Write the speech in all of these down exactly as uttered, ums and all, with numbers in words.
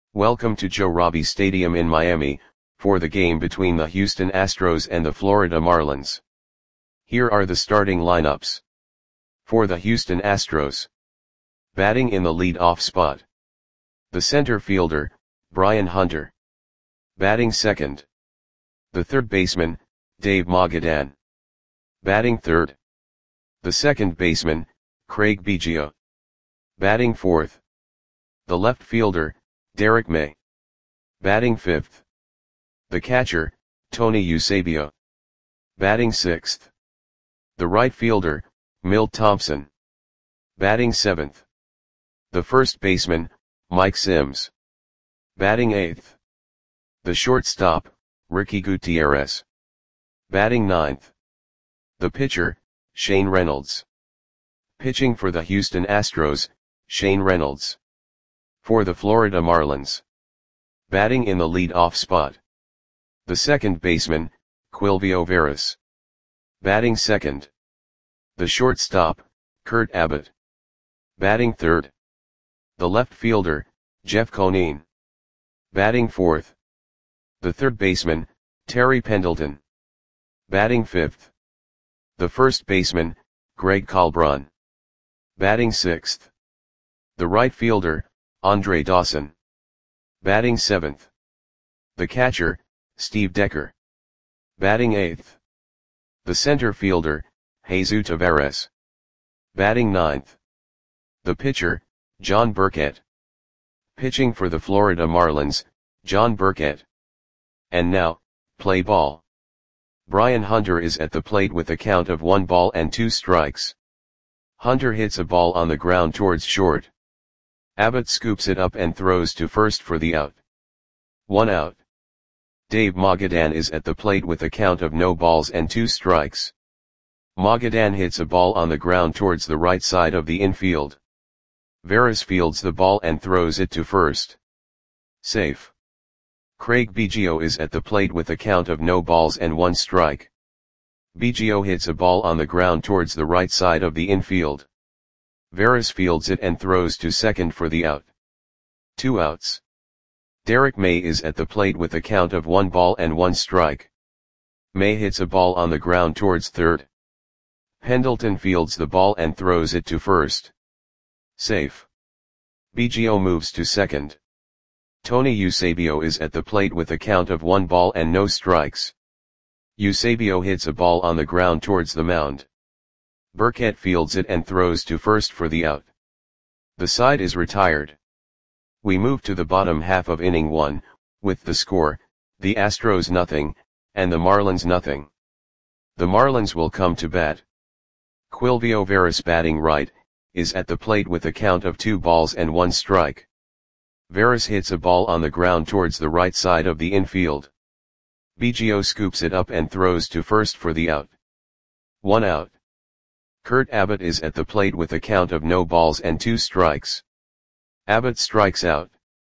Welcome to Joe Robbie Stadium in Miami, for the game between the Houston Astros and the Florida Marlins. Here are the starting lineups. For the Houston Astros. Batting in the lead-off spot. The center fielder, Brian Hunter. Batting second. The third baseman, Dave Magadan. Batting third. The second baseman, Craig Biggio. Batting fourth. The left fielder, Derek May. Batting fifth. The catcher, Tony Eusebio. Batting sixth. The right fielder, Milt Thompson. Batting seventh. The first baseman, Mike Sims. Batting eighth. The shortstop, Ricky Gutierrez. Batting ninth. The pitcher, Shane Reynolds. Pitching for the Houston Astros, Shane Reynolds. For the Florida Marlins. Batting in the lead-off spot. The second baseman, Quilvio Veras. Batting second. The shortstop, Kurt Abbott. Batting third. The left fielder, Jeff Conine. Batting fourth. The third baseman, Terry Pendleton. Batting fifth. The first baseman, Greg Colbron. Batting sixth. The right fielder, Andre Dawson. Batting seventh. The catcher, Steve Decker. Batting eighth. The center fielder, Jesus Taveras. Batting ninth. The pitcher, John Burkett. Pitching for the Florida Marlins, John Burkett. And now, play ball. Brian Hunter is at the plate with a count of one ball and two strikes. Hunter hits a ball on the ground towards short. Abbott scoops it up and throws to first for the out. One out. Dave Magadan is at the plate with a count of no balls and two strikes. Magadan hits a ball on the ground towards the right side of the infield. Veras fields the ball and throws it to first. Safe. Craig Biggio is at the plate with a count of no balls and one strike. Biggio hits a ball on the ground towards the right side of the infield. Veras fields it and throws to second for the out. Two outs. Derek May is at the plate with a count of one ball and one strike. May hits a ball on the ground towards third. Pendleton fields the ball and throws it to first. Safe. Biggio moves to second. Tony Eusebio is at the plate with a count of one ball and no strikes. Eusebio hits a ball on the ground towards the mound. Burkett fields it and throws to first for the out. The side is retired. We move to the bottom half of inning one, with the score, the Astros nothing, and the Marlins nothing. The Marlins will come to bat. Quilvio Veras batting right, is at the plate with a count of two balls and one strike. Veras hits a ball on the ground towards the right side of the infield. Biggio scoops it up and throws to first for the out. One out. Kurt Abbott is at the plate with a count of no balls and two strikes. Abbott strikes out.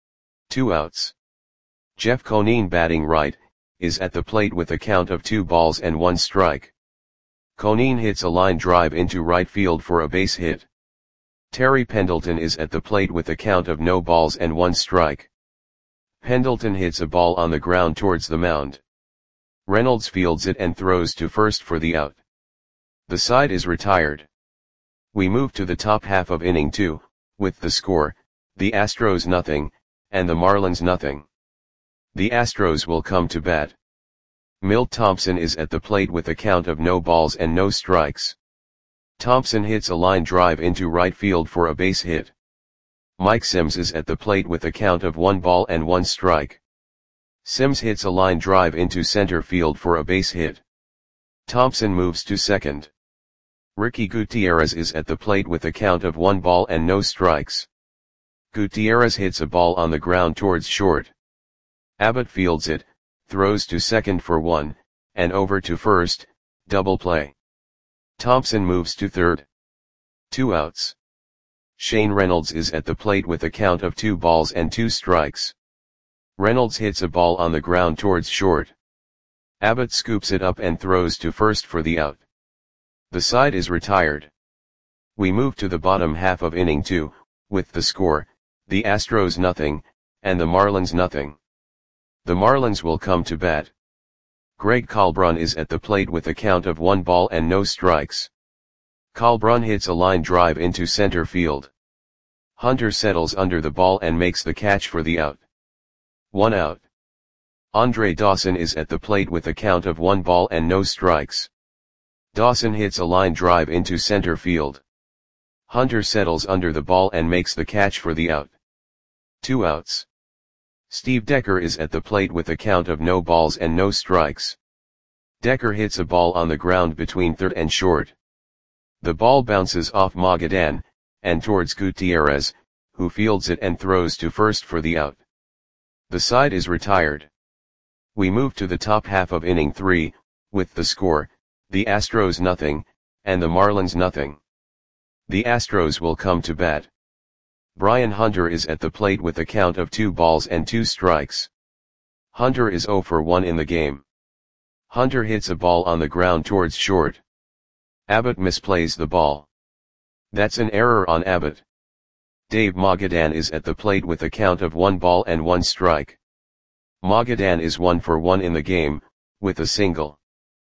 Two outs. Jeff Conine batting right, is at the plate with a count of two balls and one strike. Conine hits a line drive into right field for a base hit. Terry Pendleton is at the plate with a count of no balls and one strike. Pendleton hits a ball on the ground towards the mound. Reynolds fields it and throws to first for the out. The side is retired. We move to the top half of inning two, with the score, the Astros nothing, and the Marlins nothing. The Astros will come to bat. Milt Thompson is at the plate with a count of no balls and no strikes. Thompson hits a line drive into right field for a base hit. Mike Sims is at the plate with a count of one ball and one strike. Sims hits a line drive into center field for a base hit. Thompson moves to second. Ricky Gutierrez is at the plate with a count of one ball and no strikes. Gutierrez hits a ball on the ground towards short. Abbott fields it, throws to second for one, and over to first, double play. Thompson moves to third. Two outs. Shane Reynolds is at the plate with a count of two balls and two strikes. Reynolds hits a ball on the ground towards short. Abbott scoops it up and throws to first for the out. The side is retired. We move to the bottom half of inning two, with the score, the Astros nothing, and the Marlins nothing. The Marlins will come to bat. Greg Kalbrun is at the plate with a count of one ball and no strikes. Kalbrun hits a line drive into center field. Hunter settles under the ball and makes the catch for the out. One out. Andre Dawson is at the plate with a count of one ball and no strikes. Dawson hits a line drive into center field. Hunter settles under the ball and makes the catch for the out. Two outs. Steve Decker is at the plate with a count of no balls and no strikes. Decker hits a ball on the ground between third and short. The ball bounces off Magadan, and towards Gutierrez, who fields it and throws to first for the out. The side is retired. We move to the top half of inning three, with the score, the Astros nothing, and the Marlins nothing. The Astros will come to bat. Brian Hunter is at the plate with a count of two balls and two strikes. Hunter is zero for one in the game. Hunter hits a ball on the ground towards short. Abbott misplays the ball. That's an error on Abbott. Dave Magadan is at the plate with a count of one ball and one strike. Magadan is one for one in the game, with a single.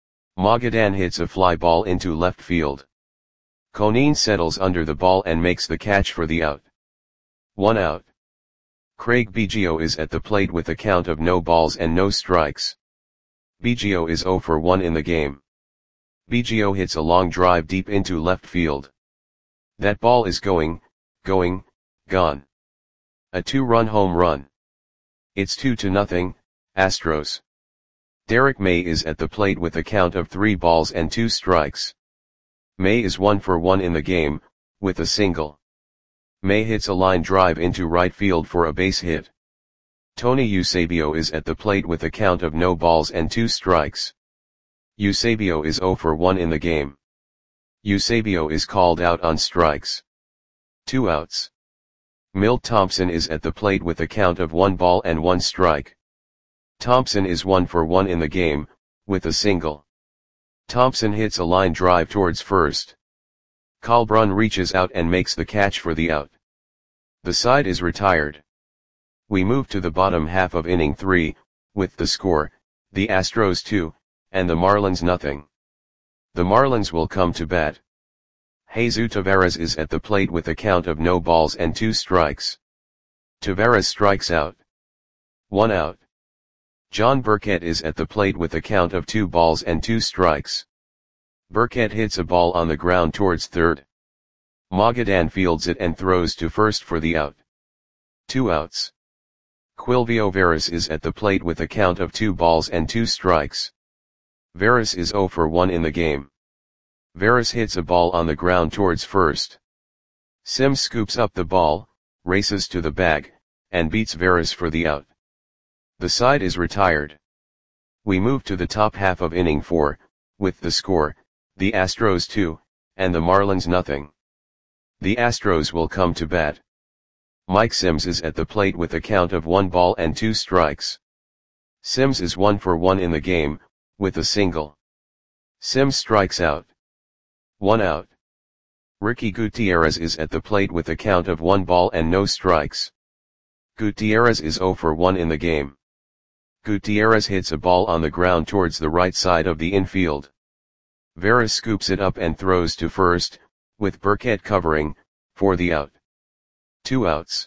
Magadan hits a fly ball into left field. Conine settles under the ball and makes the catch for the out. One out. Craig Biggio is at the plate with a count of no balls and no strikes. Biggio is zero for one in the game. Biggio hits a long drive deep into left field. That ball is going, going, gone. A two-run home run. It's two to nothing, Astros. Derek May is at the plate with a count of three balls and two strikes. May is one for one in the game, with a single. May hits a line drive into right field for a base hit. Tony Eusebio is at the plate with a count of no balls and two strikes. Eusebio is zero for one in the game. Eusebio is called out on strikes. Two outs. Milt Thompson is at the plate with a count of one ball and one strike. Thompson is one for one in the game, with a single. Thompson hits a line drive towards first. Kalbrun reaches out and makes the catch for the out. The side is retired. We move to the bottom half of inning three, with the score, the Astros two, and the Marlins nothing. The Marlins will come to bat. Jesus Taveras is at the plate with a count of no balls and two strikes. Taveras strikes out. One out. John Burkett is at the plate with a count of two balls and two strikes. Burkett hits a ball on the ground towards third. Magadan fields it and throws to first for the out. Two outs. Quilvio Veras is at the plate with a count of two balls and two strikes. Veras is zero for one in the game. Veras hits a ball on the ground towards first. Sims scoops up the ball, races to the bag, and beats Veras for the out. The side is retired. We move to the top half of inning four, with the score, the Astros two, and the Marlins nothing. The Astros will come to bat. Mike Sims is at the plate with a count of one ball and two strikes. Sims is one for one in the game, with a single. Sims strikes out. One out. Ricky Gutierrez is at the plate with a count of one ball and no strikes. Gutierrez is zero for one in the game. Gutierrez hits a ball on the ground towards the right side of the infield. Veras scoops it up and throws to first, with Burkett covering, for the out. Two outs.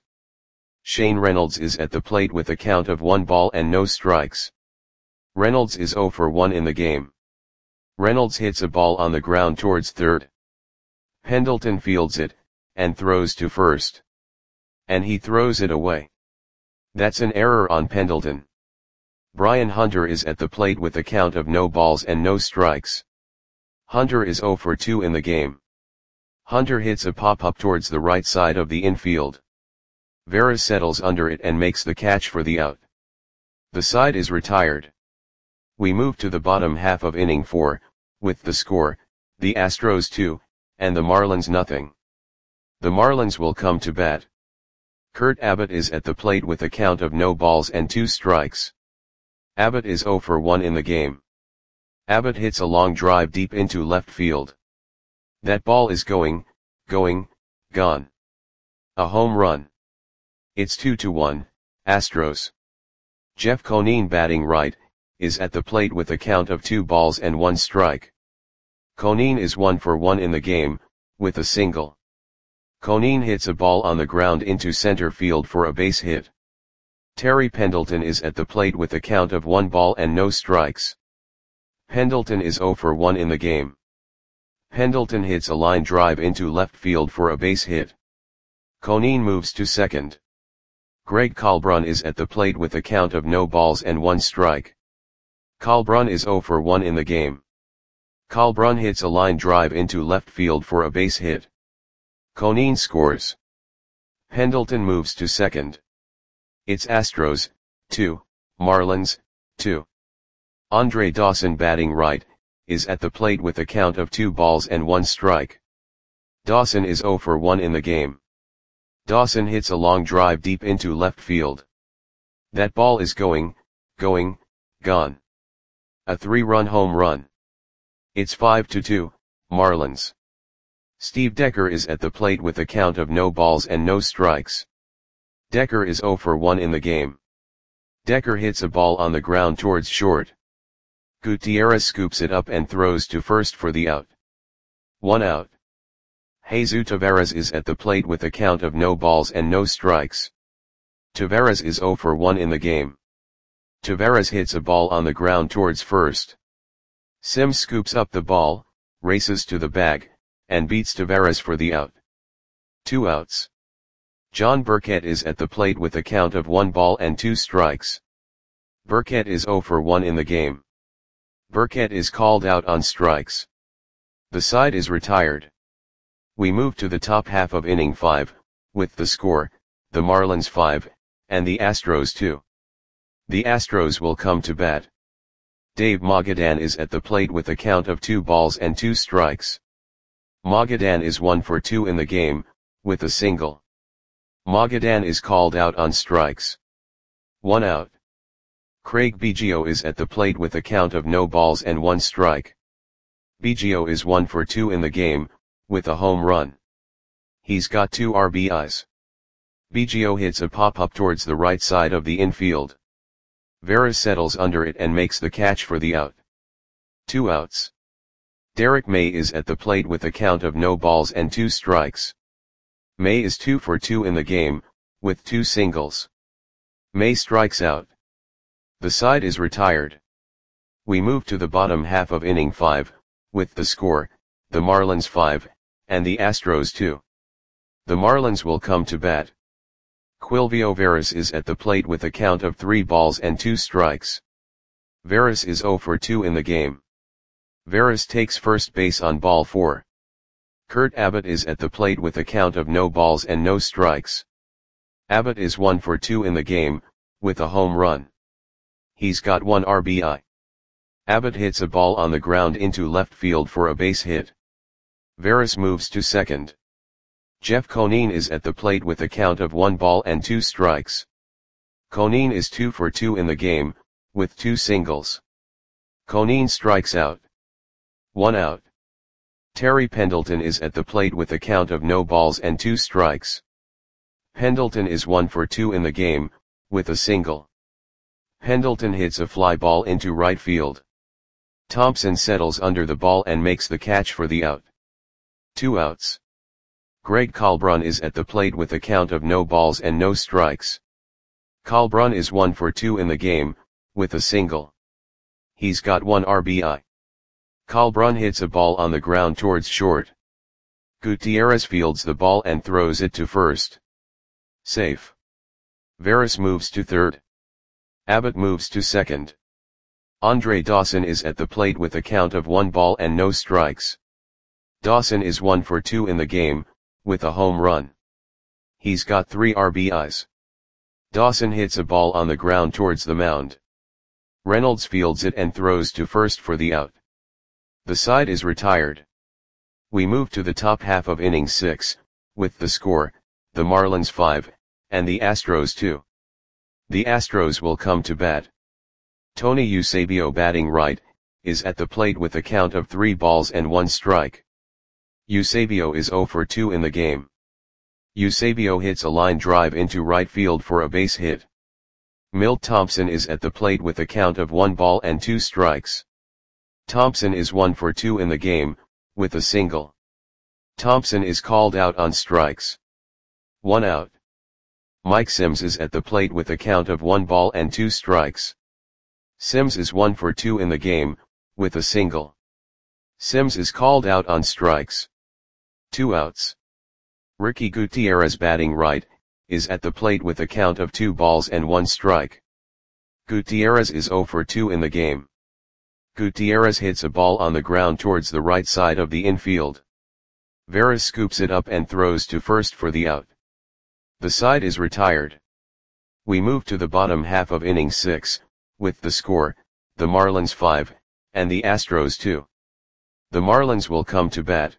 Shane Reynolds is at the plate with a count of one ball and no strikes. Reynolds is zero for one in the game. Reynolds hits a ball on the ground towards third. Pendleton fields it, and throws to first. And he throws it away. That's an error on Pendleton. Brian Hunter is at the plate with a count of no balls and no strikes. Hunter is zero for two in the game. Hunter hits a pop-up towards the right side of the infield. Veras settles under it and makes the catch for the out. The side is retired. We move to the bottom half of inning four, with the score, the Astros two, and the Marlins nothing. The Marlins will come to bat. Kurt Abbott is at the plate with a count of no balls and two strikes. Abbott is zero for one in the game. Abbott hits a long drive deep into left field. That ball is going, going, gone. A home run. It's two to one, Astros. Jeff Conine batting right, is at the plate with a count of two balls and one strike. Conine is one for one in the game, with a single. Conine hits a ball on the ground into center field for a base hit. Terry Pendleton is at the plate with a count of one ball and no strikes. Pendleton is zero for one in the game. Pendleton hits a line drive into left field for a base hit. Conine moves to second. Greg Kalbrun is at the plate with a count of no balls and one strike. Kalbrun is zero for one in the game. Kalbrun hits a line drive into left field for a base hit. Conine scores. Pendleton moves to second. It's Astros, two, Marlins, two. Andre Dawson batting right, is at the plate with a count of two balls and one strike. Dawson is zero for one in the game. Dawson hits a long drive deep into left field. That ball is going, going, gone. A three-run home run. It's five to two, Marlins. Steve Decker is at the plate with a count of no balls and no strikes. Decker is zero for one in the game. Decker hits a ball on the ground towards short. Gutierrez scoops it up and throws to first for the out. One out. Jesus Taveras is at the plate with a count of no balls and no strikes. Taveras is zero for one in the game. Taveras hits a ball on the ground towards first. Sims scoops up the ball, races to the bag, and beats Taveras for the out. Two outs. John Burkett is at the plate with a count of one ball and two strikes. Burkett is zero for one in the game. Burkett is called out on strikes. The side is retired. We move to the top half of inning five, with the score, the Marlins five, and the Astros two. The Astros will come to bat. Dave Magadan is at the plate with a count of two balls and two strikes. Magadan is one for two in the game, with a single. Magadan is called out on strikes. One out. Craig Biggio is at the plate with a count of no balls and one strike. Biggio is one for two in the game, with a home run. He's got two R B Is. Biggio hits a pop-up towards the right side of the infield. Veras settles under it and makes the catch for the out. Two outs. Derek May is at the plate with a count of no balls and two strikes. May is two for two in the game, with two singles. May strikes out. The side is retired. We move to the bottom half of inning five, with the score, the Marlins five, and the Astros two. The Marlins will come to bat. Quilvio Veras is at the plate with a count of three balls and two strikes. Veras is zero for two in the game. Veras takes first base on ball four. Kurt Abbott is at the plate with a count of no balls and no strikes. Abbott is one for two in the game, with a home run. He's got one R B I. Abbott hits a ball on the ground into left field for a base hit. Veras moves to second. Jeff Conine is at the plate with a count of one ball and two strikes. Conine is two for two in the game, with two singles. Conine strikes out. One out. Terry Pendleton is at the plate with a count of no balls and two strikes. Pendleton is one for two in the game, with a single. Pendleton hits a fly ball into right field. Thompson settles under the ball and makes the catch for the out. Two outs. Greg Kalbrun is at the plate with a count of no balls and no strikes. Kalbrun is one for two in the game, with a single. He's got one R B I. Kalbrun hits a ball on the ground towards short. Gutierrez fields the ball and throws it to first. Safe. Veras moves to third. Abbott moves to second. Andre Dawson is at the plate with a count of one ball and no strikes. Dawson is one for two in the game, with a home run. He's got three R B Is. Dawson hits a ball on the ground towards the mound. Reynolds fields it and throws to first for the out. The side is retired. We move to the top half of inning six, with the score, the Marlins five, and the Astros two. The Astros will come to bat. Tony Eusebio batting right, is at the plate with a count of three balls and one strike. Eusebio is zero for two in the game. Eusebio hits a line drive into right field for a base hit. Milt Thompson is at the plate with a count of one ball and two strikes. Thompson is one for two in the game, with a single. Thompson is called out on strikes. One out. Mike Sims is at the plate with a count of one ball and two strikes. Sims is one for two in the game, with a single. Sims is called out on strikes. Two outs. Ricky Gutierrez, batting right, is at the plate with a count of two balls and one strike. Gutierrez is zero for two in the game. Gutierrez hits a ball on the ground towards the right side of the infield. Veras scoops it up and throws to first for the out. The side is retired. We move to the bottom half of inning six, with the score, the Marlins five, and the Astros two. The Marlins will come to bat.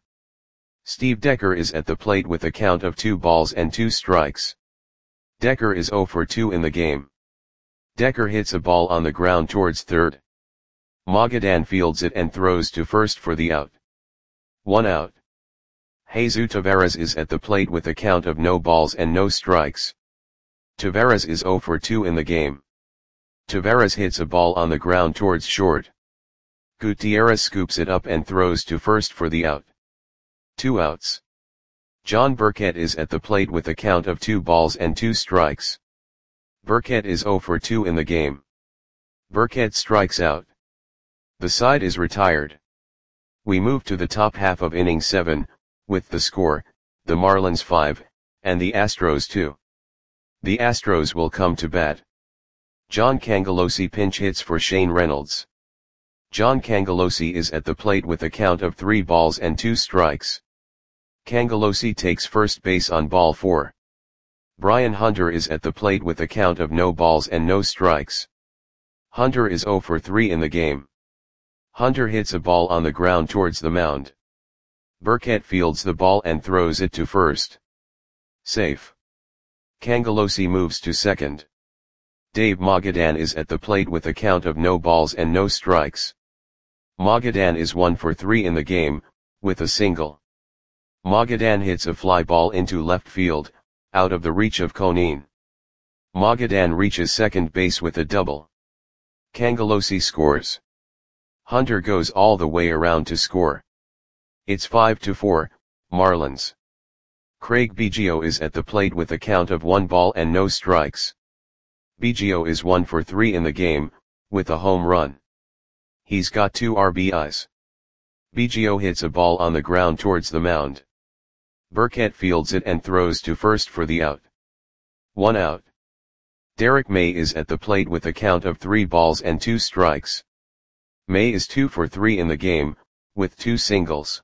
Steve Decker is at the plate with a count of two balls and two strikes. Decker is zero for two in the game. Decker hits a ball on the ground towards third. Magadan fields it and throws to first for the out. One out. Jesus Taveras is at the plate with a count of no balls and no strikes. Taveras is zero for two in the game. Taveras hits a ball on the ground towards short. Gutierrez scoops it up and throws to first for the out. Two outs. John Burkett is at the plate with a count of two balls and two strikes. Burkett is zero for two in the game. Burkett strikes out. The side is retired. We move to the top half of inning seven, with the score, the Marlins five, and the Astros two. The Astros will come to bat. John Cangelosi pinch hits for Shane Reynolds. John Cangelosi is at the plate with a count of three balls and two strikes. Cangelosi takes first base on ball four. Brian Hunter is at the plate with a count of no balls and no strikes. Hunter is zero for three in the game. Hunter hits a ball on the ground towards the mound. Burkett fields the ball and throws it to first. Safe. Cangelosi moves to second. Dave Magadan is at the plate with a count of no balls and no strikes. Magadan is one for three in the game, with a single. Magadan hits a fly ball into left field, out of the reach of Conine. Magadan reaches second base with a double. Cangelosi scores. Hunter goes all the way around to score. It's five to four, Marlins. Craig Biggio is at the plate with a count of one ball and no strikes. Biggio is one for three in the game, with a home run. He's got two R B Is. Biggio hits a ball on the ground towards the mound. Burkett fields it and throws to first for the out. One out. Derek May is at the plate with a count of three balls and two strikes. May is two for three in the game, with two singles.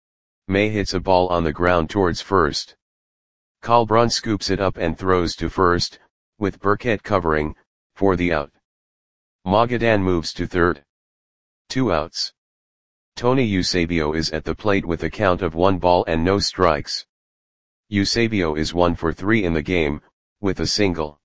May hits a ball on the ground towards first. Colbrun scoops it up and throws to first, with Burkett covering, for the out. Magadan moves to third. Two outs. Tony Eusebio is at the plate with a count of one ball and no strikes. Eusebio is one for three in the game, with a single.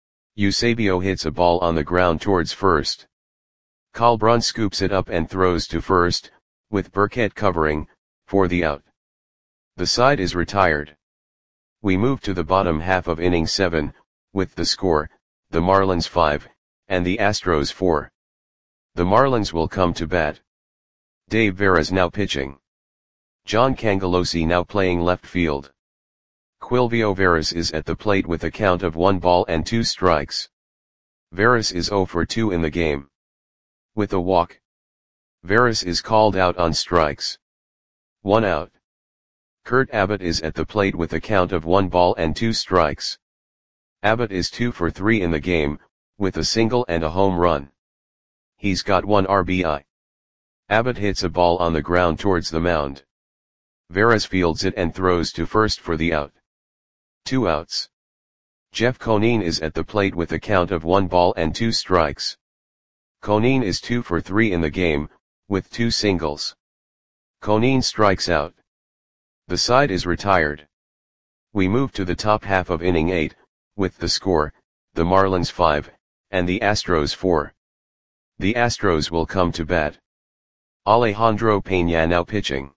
Eusebio hits a ball on the ground towards first. Colbrun scoops it up and throws to first, with Burkett covering, for the out. The side is retired. We move to the bottom half of inning seven, with the score, the Marlins five, and the Astros four. The Marlins will come to bat. Dave Veras now pitching. John Cangelosi now playing left field. Quilvio Veras is at the plate with a count of one ball and two strikes. Veras is zero for two in the game. With a walk. Veras is called out on strikes. One out. Kurt Abbott is at the plate with a count of one ball and two strikes. Abbott is two for three in the game, with a single and a home run. He's got one R B I. Abbott hits a ball on the ground towards the mound. Veras fields it and throws to first for the out. Two outs. Jeff Conine is at the plate with a count of one ball and two strikes. Conine is two for three in the game, with two singles. Conine strikes out. The side is retired. We move to the top half of inning eight, with the score, the Marlins five, and the Astros four. The Astros will come to bat. Alejandro Peña now pitching.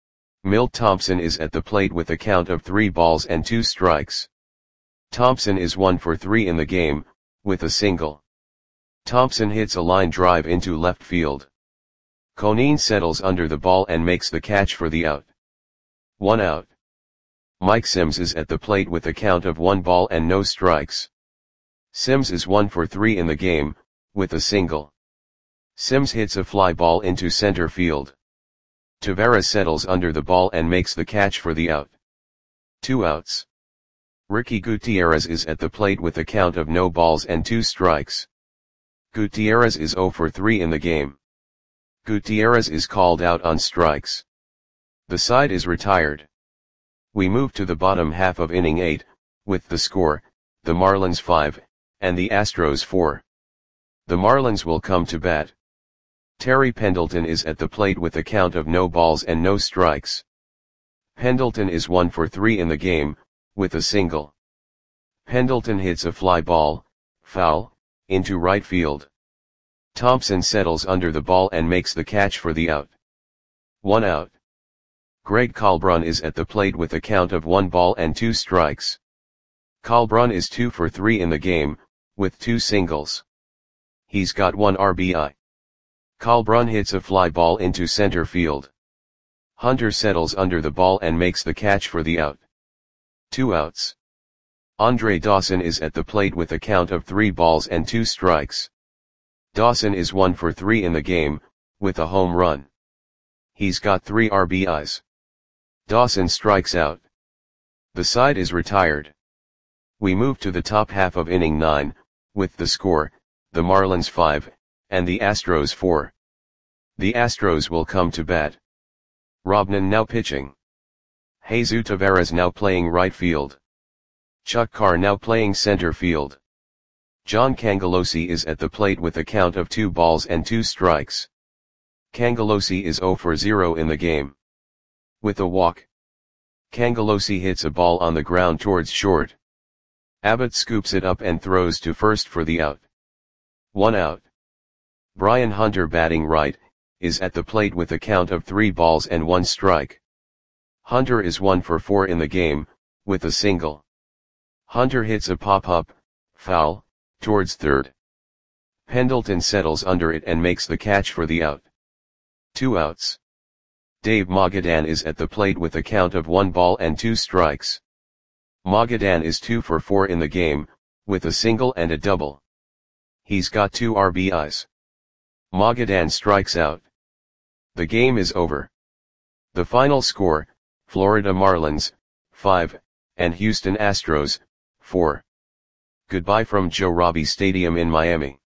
Milt Thompson is at the plate with a count of three balls and two strikes. Thompson is one for three in the game, with a single. Thompson hits a line drive into left field. Conine settles under the ball and makes the catch for the out. One out. Mike Sims is at the plate with a count of one ball and no strikes. Sims is one for three in the game, with a single. Sims hits a fly ball into center field. Taveras settles under the ball and makes the catch for the out. Two outs. Ricky Gutierrez is at the plate with a count of no balls and two strikes. Gutierrez is zero for three in the game. Gutierrez is called out on strikes. The side is retired. We move to the bottom half of inning eight, with the score, the Marlins five, and the Astros four. The Marlins will come to bat. Terry Pendleton is at the plate with a count of no balls and no strikes. Pendleton is one for three in the game, with a single. Pendleton hits a fly ball, foul, into right field. Thompson settles under the ball and makes the catch for the out. One out. Greg Colbrun is at the plate with a count of one ball and two strikes. Colbrun is two for three in the game, with two singles. He's got one R B I. Colbrun hits a fly ball into center field. Hunter settles under the ball and makes the catch for the out. Two outs. Andre Dawson is at the plate with a count of three balls and two strikes. Dawson is one for three in the game, with a home run. He's got three R B Is. Dawson strikes out. The side is retired. We move to the top half of inning nine, with the score, the Marlins five, and the Astros four. The Astros will come to bat. Robnan now pitching. Jesus Taveras now playing right field. Chuck Carr now playing center field. John Cangelosi is at the plate with a count of two balls and two strikes. Cangelosi is zero for zero in the game. With a walk. Cangelosi hits a ball on the ground towards short. Abbott scoops it up and throws to first for the out. One out. Brian Hunter batting right, is at the plate with a count of three balls and one strike. Hunter is one for four in the game, with a single. Hunter hits a pop-up, foul, towards third. Pendleton settles under it and makes the catch for the out. Two outs. Dave Magadan is at the plate with a count of one ball and two strikes. Magadan is two for four in the game, with a single and a double. He's got two R B Is. Magadan strikes out. The game is over. The final score, Florida Marlins, five, and Houston Astros, four. Goodbye from Joe Robbie Stadium in Miami.